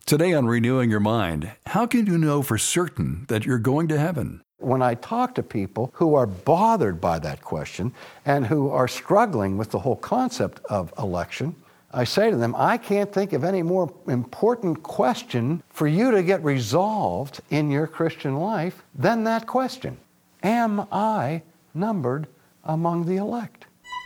Today on Renewing Your Mind, how can you know for certain that you're going to heaven? When I talk to people who are bothered by that question and who are struggling with the whole concept of election, I say to them, I can't think of any more important question for you to get resolved in your Christian life than that question. Am I numbered among the elect?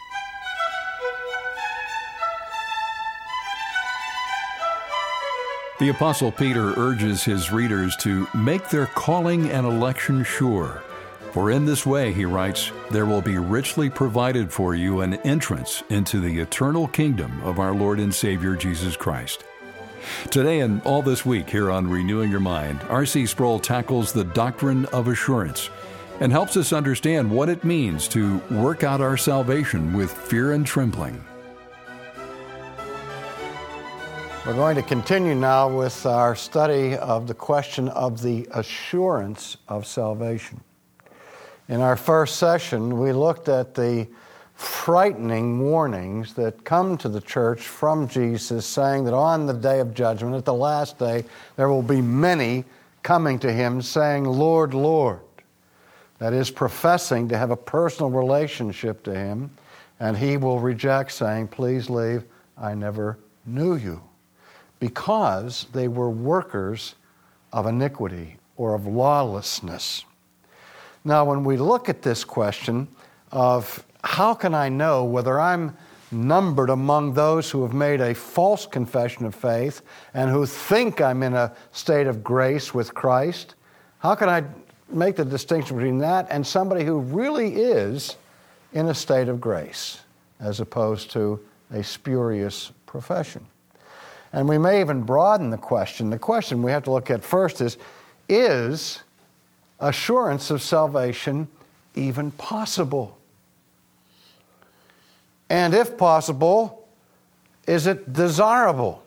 The Apostle Peter urges his readers to make their calling and election sure. For in this way, he writes, there will be richly provided for you an entrance into the eternal kingdom of our Lord and Savior Jesus Christ. Today and all this week here on Renewing Your Mind, R.C. Sproul tackles the doctrine of assurance and helps us understand what it means to work out our salvation with fear and trembling. We're going to continue now with our study of the question of the assurance of salvation. In our first session, we looked at the frightening warnings that come to the church from Jesus, saying that on the day of judgment, at the last day, there will be many coming to him saying, Lord, Lord. That is, professing to have a personal relationship to him, and he will reject, saying, please leave, I never knew you. Because they were workers of iniquity or of lawlessness. Now, when we look at this question of how can I know whether I'm numbered among those who have made a false confession of faith and who think I'm in a state of grace with Christ, how can I make the distinction between that and somebody who really is in a state of grace as opposed to a spurious profession? And we may even broaden the question. The question we have to look at first is assurance of salvation even possible? And if possible, is it desirable?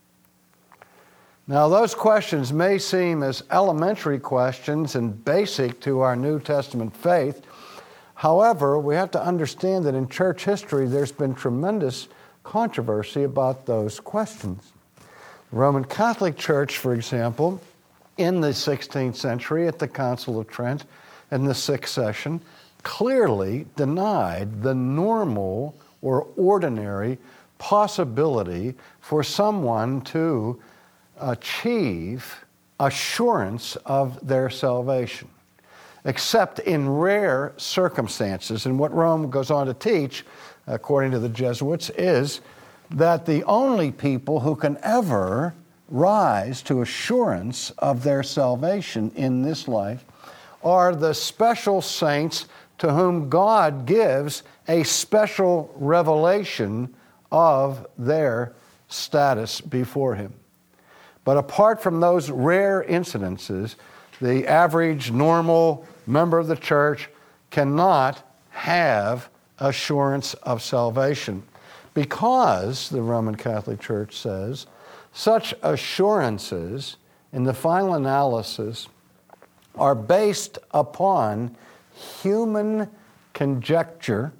Now, those questions may seem as elementary questions and basic to our New Testament faith. However, we have to understand that in church history, there's been tremendous controversy about those questions. The Roman Catholic Church, for example, in the 16th century at the Council of Trent in the 6th session, clearly denied the normal or ordinary possibility for someone to achieve assurance of their salvation, except in rare circumstances. And what Rome goes on to teach, according to the Jesuits, is that the only people who can ever rise to assurance of their salvation in this life are the special saints to whom God gives a special revelation of their status before him. But apart from those rare incidences, the average, normal member of the church cannot have assurance of salvation. Because, the Roman Catholic Church says, such assurances, in the final analysis, are based upon human conjecture,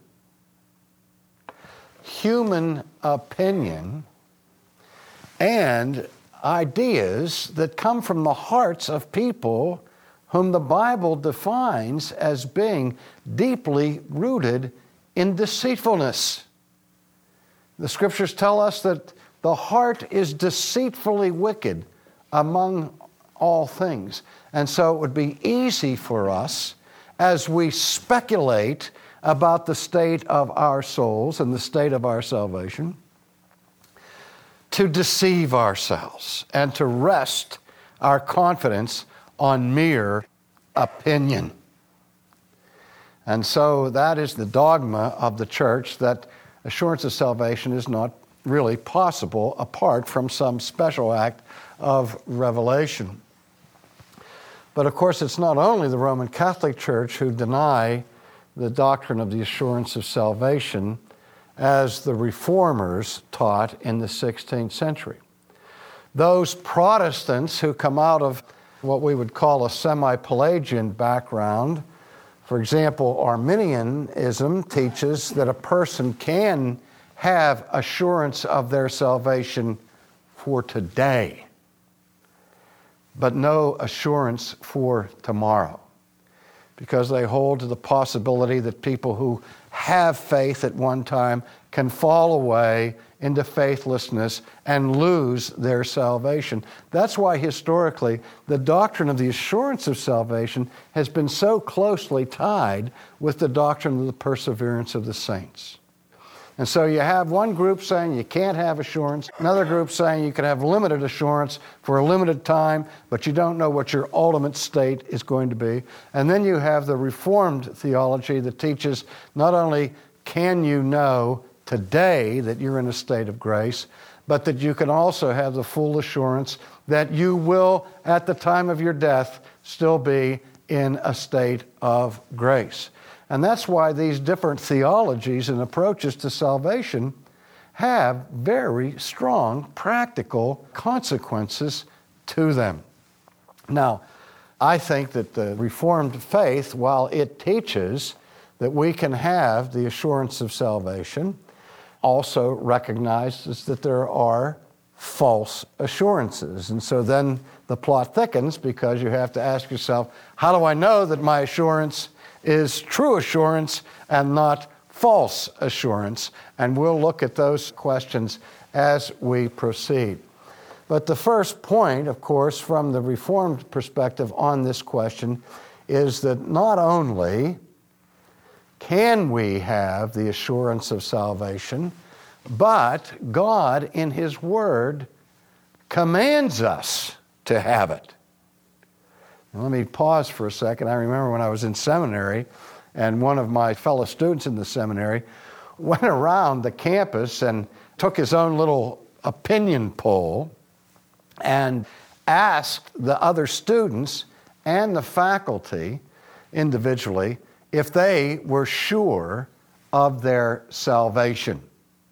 human opinion, and ideas that come from the hearts of people whom the Bible defines as being deeply rooted in deceitfulness. The Scriptures tell us that the heart is deceitfully wicked among all things. And so it would be easy for us, as we speculate about the state of our souls and the state of our salvation, to deceive ourselves and to rest our confidence on mere opinion. And so that is the dogma of the church, that assurance of salvation is not really possible apart from some special act of revelation. But of course, it's not only the Roman Catholic Church who deny the doctrine of the assurance of salvation as the Reformers taught in the 16th century. Those Protestants who come out of what we would call a semi-Pelagian background, for example, Arminianism teaches that a person can have assurance of their salvation for today. but no assurance for tomorrow, because they hold to the possibility that people who have faith at one time can fall away into faithlessness and lose their salvation. That's why historically the doctrine of the assurance of salvation has been so closely tied with the doctrine of the perseverance of the saints. And so you have one group saying you can't have assurance, another group saying you can have limited assurance for a limited time, but you don't know what your ultimate state is going to be. And then you have the Reformed theology that teaches not only can you know today that you're in a state of grace, but that you can also have the full assurance that you will, at the time of your death, still be in a state of grace. And that's why these different theologies and approaches to salvation have very strong practical consequences to them. Now, I think that the Reformed faith, while it teaches that we can have the assurance of salvation, also recognizes that there are false assurances. And so then the plot thickens, because you have to ask yourself, how do I know that my assurance is true assurance and not false assurance? And we'll look at those questions as we proceed. But the first point, of course, from the Reformed perspective on this question is that not only can we have the assurance of salvation, but God in His Word commands us to have it. Now, let me pause for a second. I remember when I was in seminary, and one of my fellow students in the seminary went around the campus and took his own little opinion poll and asked the other students and the faculty individually if they were sure of their salvation.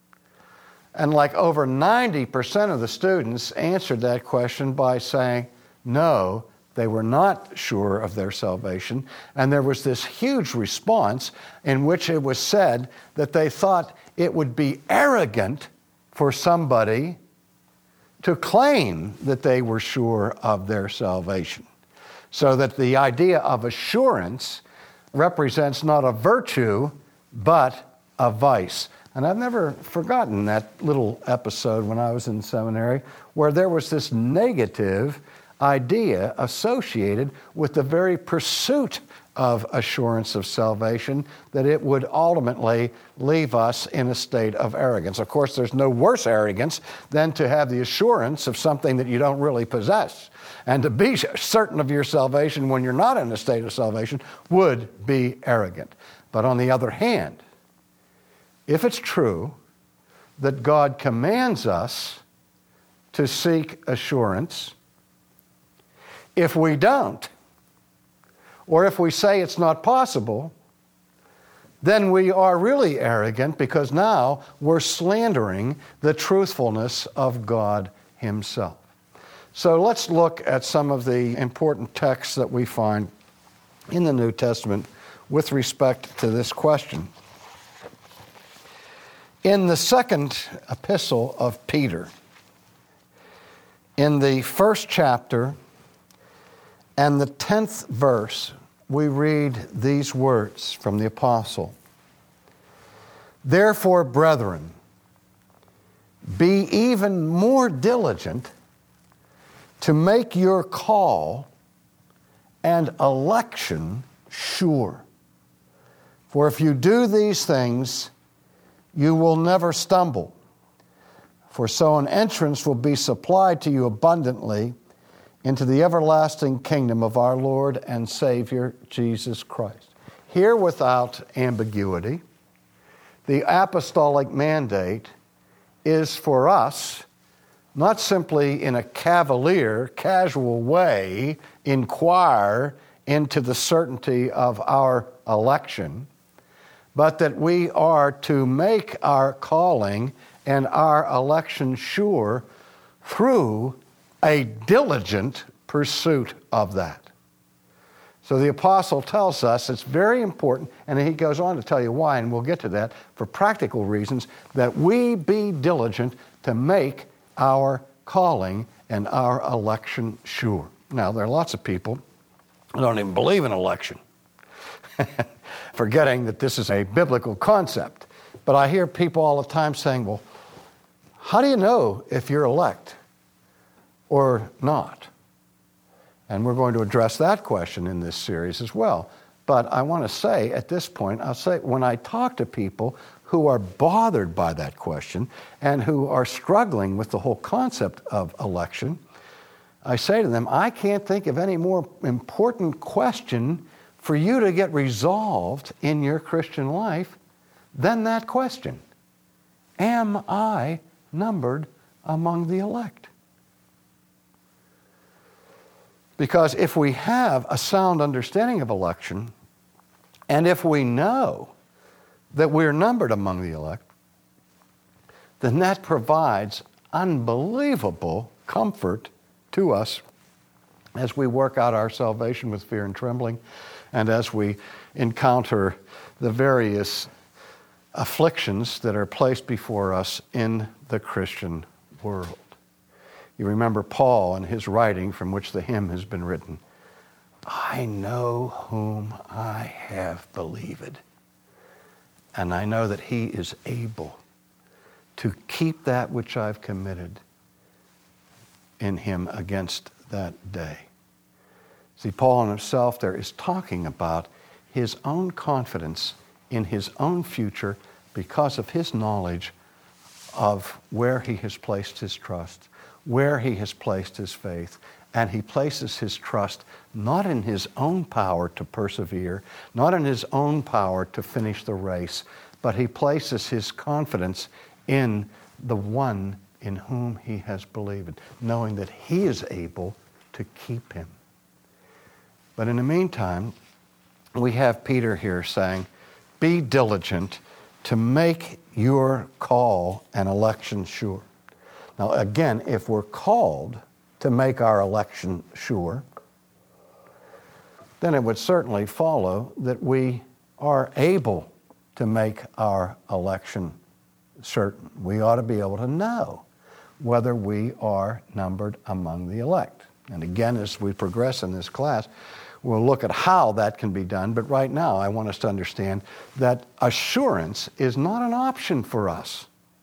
And like over 90% of the students answered that question by saying, no, they were not sure of their salvation. And there was this huge response in which it was said that they thought it would be arrogant for somebody to claim that they were sure of their salvation. So that the idea of assurance represents not a virtue, but a vice. And I've never forgotten that little episode when I was in seminary where there was this negative idea associated with the very pursuit of assurance of salvation, that it would ultimately leave us in a state of arrogance. Of course, there's no worse arrogance than to have the assurance of something that you don't really possess. And to be certain of your salvation when you're not in a state of salvation would be arrogant. But on the other hand, if it's true that God commands us to seek assurance, if we don't, or if we say it's not possible, then we are really arrogant, because now we're slandering the truthfulness of God Himself. So let's look at some of the important texts that we find in the New Testament with respect to this question. In the second epistle of Peter, in the first chapter and the 10th verse, we read these words from the apostle. Therefore, brethren, be even more diligent to make your call and election sure. For if you do these things, you will never stumble. For so an entrance will be supplied to you abundantly into the everlasting kingdom of our Lord and Savior, Jesus Christ. Here, without ambiguity, the apostolic mandate is for us not simply in a cavalier, casual way inquire into the certainty of our election, but that we are to make our calling and our election sure through a diligent pursuit of that. So the apostle tells us it's very important, and he goes on to tell you why, and we'll get to that, for practical reasons, that we be diligent to make our calling and our election sure. Now, there are lots of people who don't even believe in election, forgetting that this is a biblical concept. But I hear people all the time saying, well, how do you know if you're elect or not? And we're going to address that question in this series as well. But I want to say at this point, I'll say when I talk to people who are bothered by that question and who are struggling with the whole concept of election, I say to them, I can't think of any more important question for you to get resolved in your Christian life than that question. Am I numbered among the elect? Because if we have a sound understanding of election, and if we know that we're numbered among the elect, then that provides unbelievable comfort to us as we work out our salvation with fear and trembling, and as we encounter the various afflictions that are placed before us in the Christian world. You remember Paul and his writing from which the hymn has been written. I know whom I have believed, and I know that he is able to keep that which I've committed in him against that day. See, Paul in himself there is talking about his own confidence in his own future because of his knowledge of where he has placed his trust, where he has placed his faith, and he places his trust not in his own power to persevere, not in his own power to finish the race, but he places his confidence in the one in whom he has believed, knowing that he is able to keep him. But in the meantime, we have Peter here saying, be diligent to make your call and election sure. Now again, if we're called to make our election sure, then it would certainly follow that we are able to make our election certain. We ought to be able to know whether we are numbered among the elect. And again, as we progress in this class, we'll look at how that can be done. But right now, I want us to understand that assurance is not an option for us.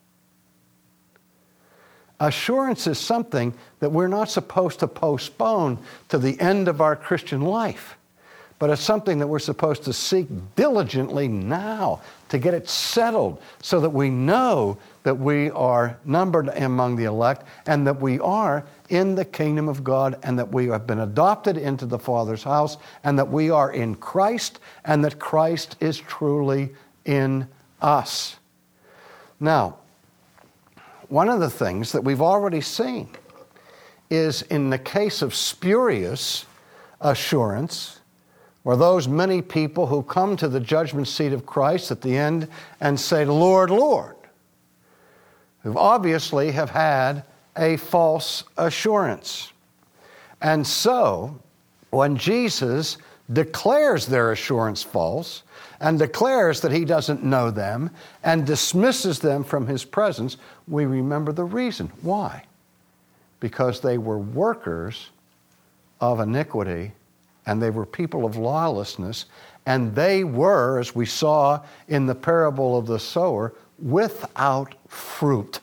Assurance is something that we're not supposed to postpone to the end of our Christian life, but it's something that we're supposed to seek diligently now to get it settled so that we know that we are numbered among the elect and that we are in the kingdom of God and that we have been adopted into the Father's house and that we are in Christ and that Christ is truly in us. Now, one of the things that we've already seen is in the case of spurious assurance, or those many people who come to the judgment seat of Christ at the end and say, Lord, Lord, who obviously have had a false assurance. And so, when Jesus declares their assurance false and declares that he doesn't know them and dismisses them from his presence, we remember the reason. Why? Because they were workers of iniquity and they were people of lawlessness, and they were, as we saw in the parable of the sower, without fruit.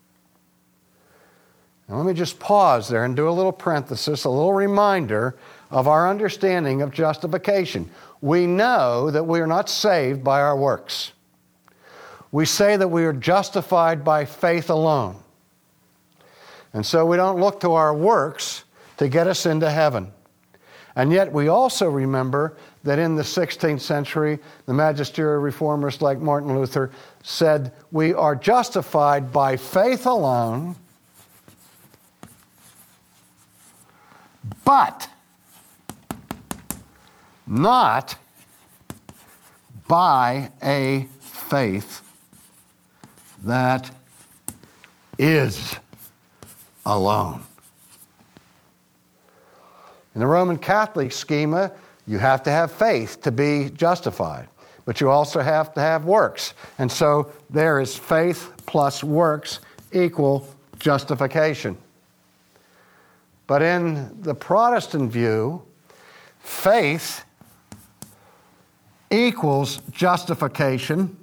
Now let me just pause there and do a little parenthesis, a little reminder of our understanding of justification. We know that we are not saved by our works. We say that we are justified by faith alone. And so we don't look to our works to get us into heaven. And yet we also remember that in the 16th century, the magisterial reformers like Martin Luther said, we are justified by faith alone, but not by a faith that is alone. In the Roman Catholic schema, you have to have faith to be justified, but you also have to have works. And so there is faith plus works equal justification. But in the Protestant view, faith equals justification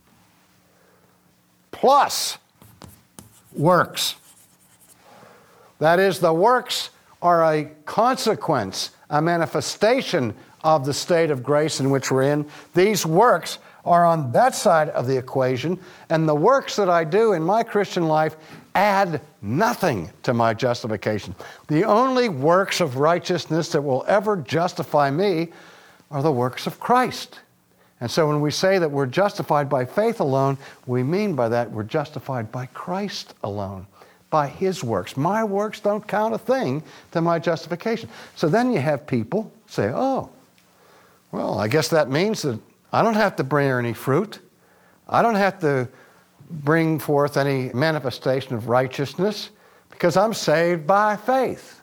plus works. That is, the works are a consequence, a manifestation of the state of grace in which we're in. These works are on that side of the equation, and the works that I do in my Christian life add nothing to my justification. The only works of righteousness that will ever justify me are the works of Christ. And so when we say that we're justified by faith alone, we mean by that we're justified by Christ alone, by His works. My works don't count a thing to my justification. So then you have people say, oh, well, I guess that means that I don't have to bear any fruit. I don't have to bring forth any manifestation of righteousness because I'm saved by faith.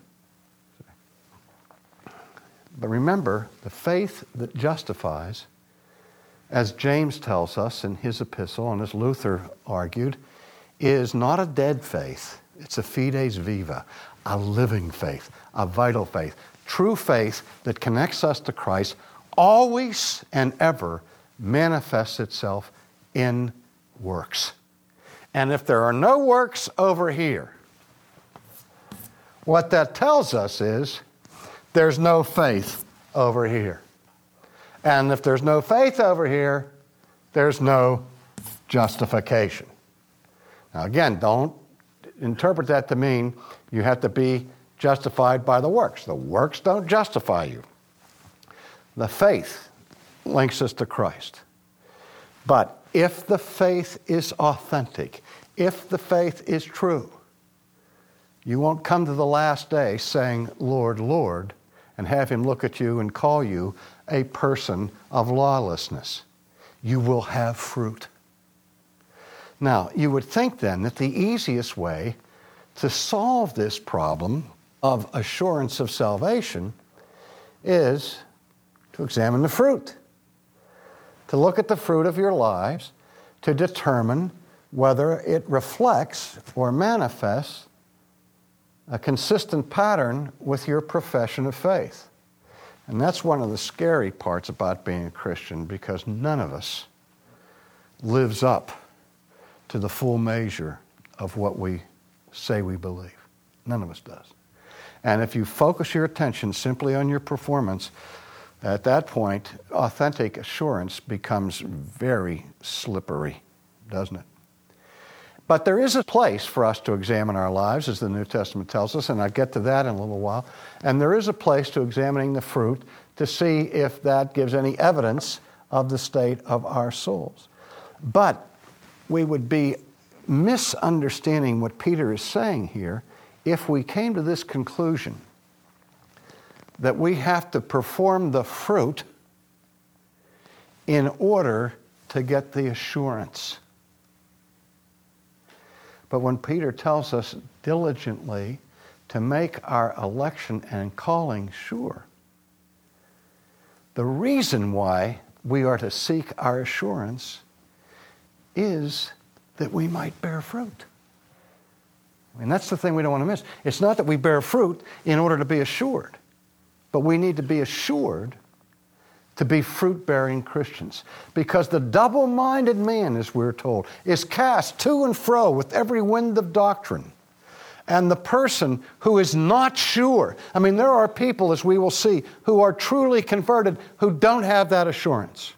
But remember, the faith that justifies, as James tells us in his epistle, and as Luther argued, is not a dead faith. It's a fides viva, a living faith, a vital faith. True faith that connects us to Christ always and ever manifests itself in works. And if there are no works over here, what that tells us is there's no faith over here. And if there's no faith over here, there's no justification. Now again, don't interpret that to mean you have to be justified by the works. The works don't justify you. The faith links us to Christ. But if the faith is authentic, if the faith is true, you won't come to the last day saying, Lord, Lord, and have Him look at you and call you a person of lawlessness. You will have fruit. Now, you would think then that the easiest way to solve this problem of assurance of salvation is to examine the fruit, to look at the fruit of your lives, to determine whether it reflects or manifests a consistent pattern with your profession of faith. And that's one of the scary parts about being a Christian, because none of us lives up to the full measure of what we say we believe. None of us does. And if you focus your attention simply on your performance, at that point, authentic assurance becomes very slippery, doesn't it? But there is a place for us to examine our lives, as the New Testament tells us, and I'll get to that in a little while. And there is a place to examining the fruit to see if that gives any evidence of the state of our souls. But we would be misunderstanding what Peter is saying here if we came to this conclusion that we have to perform the fruit in order to get the assurance. But when Peter tells us diligently to make our election and calling sure, the reason why we are to seek our assurance is that we might bear fruit. And that's the thing we don't want to miss. It's not that we bear fruit in order to be assured, but we need to be assured to be fruit-bearing Christians. Because the double-minded man, as we're told, is cast to and fro with every wind of doctrine. And the person who is not sure, I mean, there are people, as we will see, who are truly converted who don't have that assurance.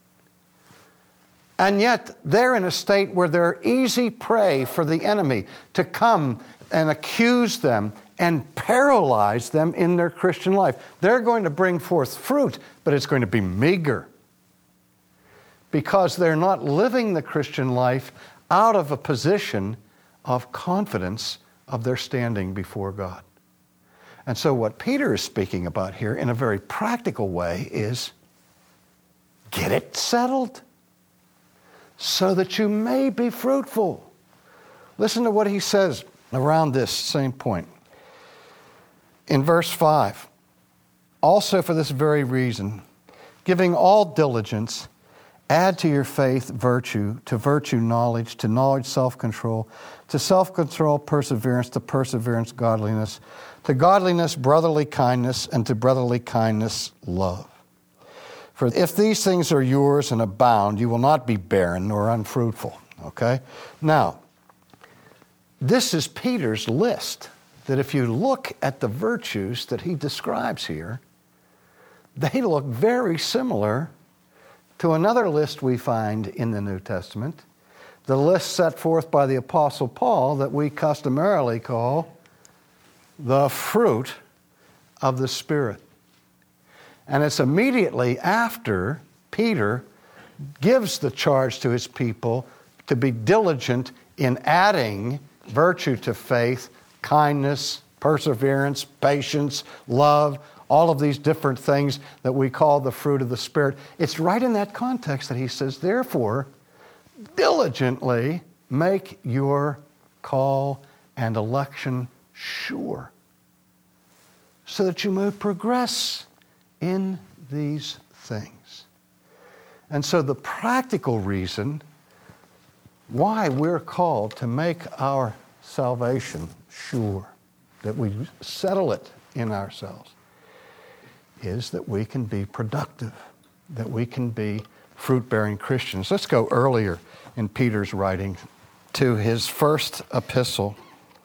And yet, they're in a state where they're easy prey for the enemy to come and accuse them and paralyze them in their Christian life. They're going to bring forth fruit, but it's going to be meager, because they're not living the Christian life out of a position of confidence of their standing before God. And so what Peter is speaking about here in a very practical way is get it settled so that you may be fruitful. Listen to what he says around this same point. In verse 5, also for this very reason, giving all diligence, Add to your faith virtue, to virtue knowledge, to knowledge self-control, to self-control perseverance, to perseverance godliness, to godliness brotherly kindness, and to brotherly kindness love. For if these things are yours and abound, you will not be barren nor unfruitful. Okay? Now, this is Peter's list, that if you look at the virtues that he describes here, they look very similar to another list we find in the New Testament, the list set forth by the Apostle Paul that we customarily call the fruit of the Spirit. And it's immediately after Peter gives the charge to his people to be diligent in adding virtue to faith, kindness, perseverance, patience, love, all of these different things that we call the fruit of the Spirit. It's right in that context that he says, therefore, diligently make your call and election sure, so that you may progress in these things. And so the practical reason why we're called to make our salvation sure, that we settle it in ourselves, is that we can be productive, that we can be fruit-bearing Christians. Let's go earlier in Peter's writing to his first epistle.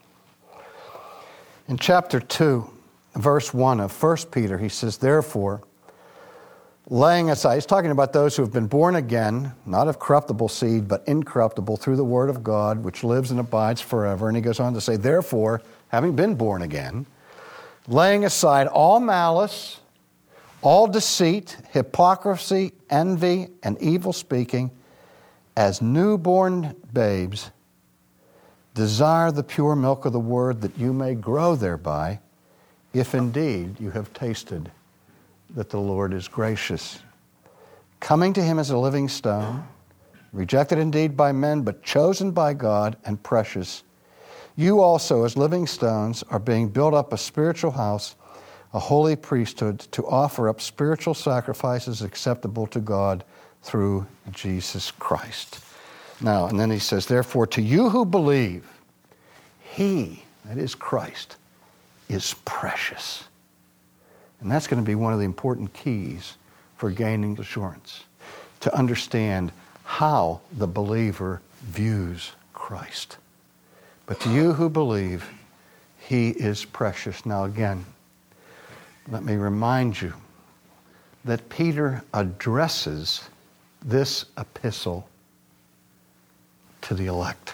In chapter 2, verse 1 of 1 Peter, he says, therefore, laying aside, he's talking about those who have been born again, not of corruptible seed, but incorruptible through the word of God, which lives and abides forever. And he goes on to say, therefore, having been born again, laying aside all malice, all deceit, hypocrisy, envy, and evil speaking, as newborn babes, desire the pure milk of the word that you may grow thereby, if indeed you have tasted that the Lord is gracious. Coming to him as a living stone, rejected indeed by men, but chosen by God and precious. You also, as living stones, are being built up a spiritual house, a holy priesthood, to offer up spiritual sacrifices acceptable to God through Jesus Christ. Now, and then he says, therefore, to you who believe, he, that is Christ, is precious. And that's going to be one of the important keys for gaining assurance, to understand how the believer views Christ. But to you who believe, he is precious. Now again, let me remind you that Peter addresses this epistle to the elect.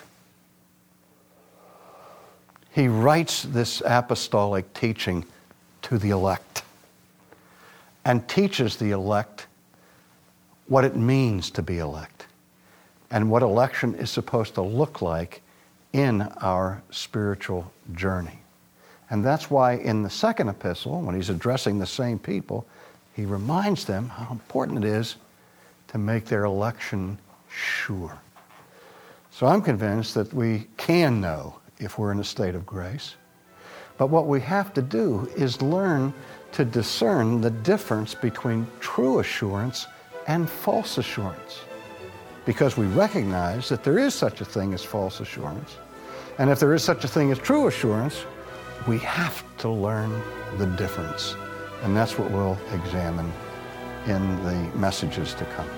He writes this apostolic teaching to the elect and teaches the elect what it means to be elect and what election is supposed to look like in our spiritual journey. And that's why in the second epistle, when he's addressing the same people, he reminds them how important it is to make their election sure. So I'm convinced that we can know if we're in a state of grace. But what we have to do is learn to discern the difference between true assurance and false assurance. Because we recognize that there is such a thing as false assurance. And if there is such a thing as true assurance, we have to learn the difference. And that's what we'll examine in the messages to come.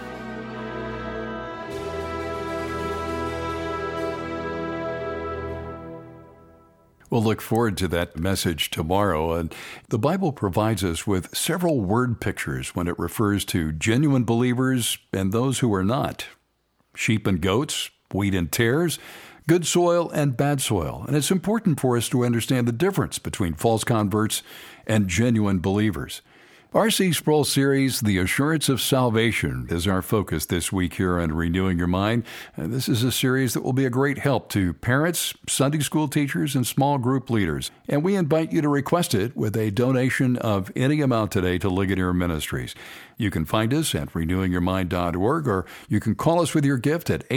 We'll look forward to that message tomorrow. And the Bible provides us with several word pictures when it refers to genuine believers and those who are not. Sheep and goats, wheat and tares, good soil and bad soil. And it's important for us to understand the difference between false converts and genuine believers. R.C. Sproul's series, The Assurance of Salvation, is our focus this week here on Renewing Your Mind. And this is a series that will be a great help to parents, Sunday school teachers, and small group leaders. And we invite you to request it with a donation of any amount today to Ligonier Ministries. You can find us at renewingyourmind.org, or you can call us with your gift at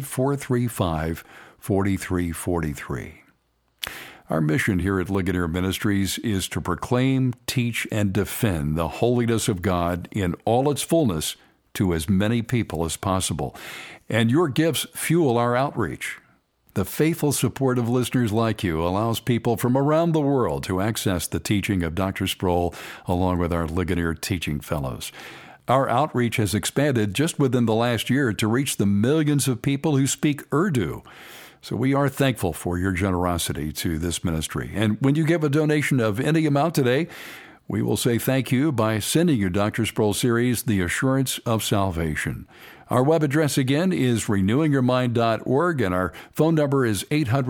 800-435-4343. Our mission here at Ligonier Ministries is to proclaim, teach, and defend the holiness of God in all its fullness to as many people as possible. And your gifts fuel our outreach. The faithful support of listeners like you allows people from around the world to access the teaching of Dr. Sproul along with our Ligonier Teaching Fellows. Our outreach has expanded just within the last year to reach the millions of people who speak Urdu. So we are thankful for your generosity to this ministry. And when you give a donation of any amount today, we will say thank you by sending you Dr. Sproul series, The Assurance of Salvation. Our web address again is renewingyourmind.org, and our phone number is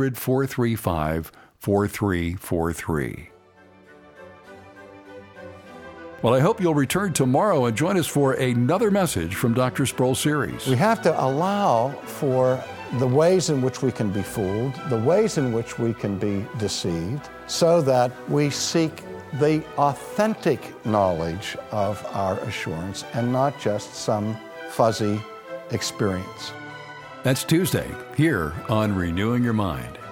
800-435-4343. Well, I hope you'll return tomorrow and join us for another message from Dr. Sproul series. We have to allow for the ways in which we can be fooled, the ways in which we can be deceived, so that we seek the authentic knowledge of our assurance and not just some fuzzy experience. That's Tuesday here on Renewing Your Mind.